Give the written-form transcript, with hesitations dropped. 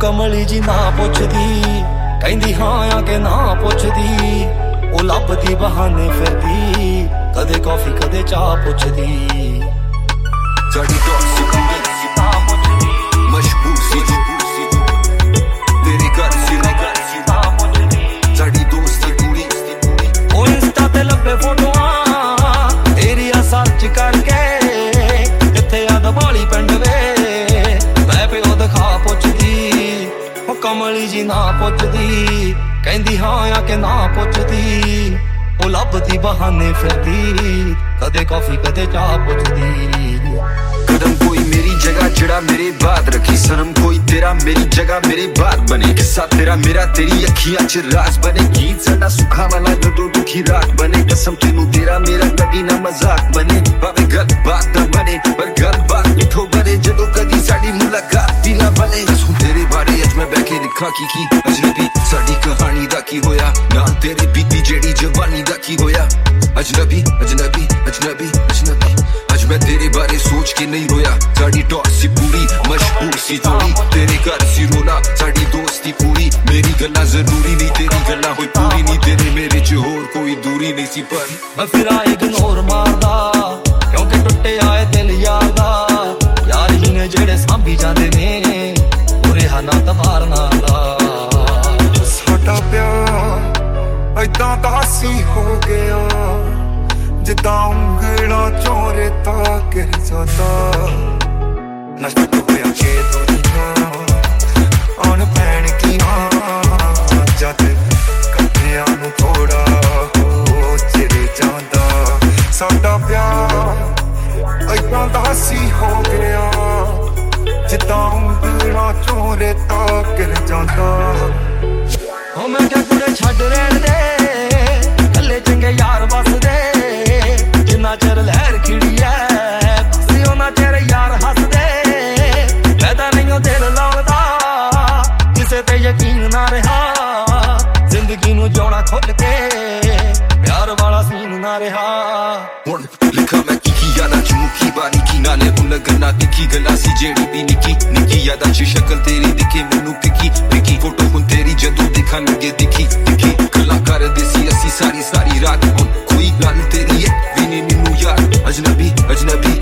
कमली जी ना पुछदी कहंदी हाँ आ के ना पुछदी ओ लभदी बहाने फिरदी कदे कॉफी कदे चाह पुछदी साड़ी टॉक्सिक ना पुछदी मशहूर सी तेरे घर सी ना पुछदी साड़ी दोस्ती पूरी ओ इंस्टा ते लब्बे फोटोआं तेरिया सर्च करके किथे आ दबाली पिंड वे मैं पिओ दिखा पुछदी ओ कमली जी ना पुछदी कहंदी हाँ आ के ना पुछदी ओ लभदी बहाने फिरदी कदे कॉफी कदे चाह पुछदी कदम कोई मेरी जगह जड़ा मेरे बाद रखी सनम कोई तेरा मेरी जगह मेरे बाद बने किस्सा तेरा मेरा तेरी अखियां च राज बने गीत साडा सुखा वाला जदों दुखी रात बने कसम तेनू तेरा मेरा कभी ना मजाक बने भावे गल बात ना बने पर गल बात मिठो बने जदों कदी साडी मुलाकात भी ना बने दसूं तेरे बारे अज मैं बैठे लिखा की अजनबी साडी कहानी दा की होया ना तेरे बीती जेड़ी जवानी दा की होया अजनबी अजनबी अजनबी अजनबी अज मैं तेरे बारे सोच के नहीं रोया साड़ी टॉस सी पूरी मशहूर सी जोड़ी तेरे घर सी रोना साड़ी दोस्ती पूरी मेरी गल्ला जरूरी नहीं तेरी गल्ला होई पूरी नहीं तेरे मेरे च होर कोई दूरी नहीं सी पर मैं फिरा इग्नोर मारदा क्योंकि टुटे आए दिल यार दा यार ही ने जेड़े सांभी जांदे ने बुरे हाना तवार नाला साडा प्यार ऐदां दा सी हो गया जिद्दां ਉਂਗਲਾਂ ਚੋਂ ਰੇਤਾ ਗਿਰ ਜਾਂਦਾ ਨਸ਼ਟ ਹੋਇਆ ਕੇ ਦੁਨੀਆ ਆਉਣ ਪੈਣ ਕੀਆਂ ਜਦ ਕੱਠਿਆਂ ਨੂੰ ਥੋੜਾ ਹੋ ਚਿਰ ਜਾਂਦਾ ਸਾਡਾ ਪਿਆਰ ਐਦਾਂ ਦਾ ਸੀ ਹੋ ਗਿਆ ਜਿੱਦਾਂ ਉਂਗਲਾਂ ਚੋਂ ਰੇਤਾ ਗਿਰ ਜਾਂਦਾ ਹੋ ਮੈਂ ਕਿਹਾ ਕੁੜੇ ਛੱਡ ਰਹਿਣ ਦੇ ਕੱਲੇ ਚੰਗੇ ਯਾਰ ਵਸਦੇ ਜਿੰਨਾ ਚਿਰ ਲਹਿਰ ਖਿੜੀ ਐ ਬਸ ਉਹਨਾਂ ਚਿਰ ਯਾਰ ਹੱਸਦੇ ਮੈਂ ਤਾਂ ਨਹੀਂ ਉਹ ਦਿਲ ਲਾਉਂਦਾ ਕਿਸੇ ਤੇ ਯਕੀਨ ਨਾ ਰਿਹਾ ਜ਼ਿੰਦਗੀ ਨੂੰ ਜਿਉਣਾ ਖੁੱਲ ਕੇ ਪਿਆਰ ਵਾਲਾ ਸੀਨ ਨਾ ਰਿਹਾ ਹੁਣ ਲਿਖਾ ਮੈਂ ਕੀ ਯਾਦਾਂ ਚ ਮੁੱਕੀ ਬਾਰੀ ਕੀ ਨਾਲੇ ਉਨ ਗੰਨਾ ਤਿੱਖੀ ਗੱਲਾਂ ਸੀ ਜਿਹੜੀ ਵੀ ਨਿੱਕੀ ਯਾਦਾਂ ਚ ਸ਼ਕਲ ਤੇਰੀ ਦਿਖੇ ਮੈਨੂੰ ਫਿੱਕੀ ਫੋਟੋ ਹੁਣ ਤੇਰੀ ਜਦੋਂ ਦਿਖਣ ਲੱਗੇ ਦਿਖੀ ਗੱਲਾਂ ਕਰਦੇ ਸੀ ਅਸੀਂ ਸਾਰੀ ਰਾਤ ਹੁਣ ਕੋਈ ਗੱਲ ਤੇਰੀ ਵੀ ਨਹੀਂ ਮੈਨੂੰ ਯਾਰ ਅਜਨਬੀ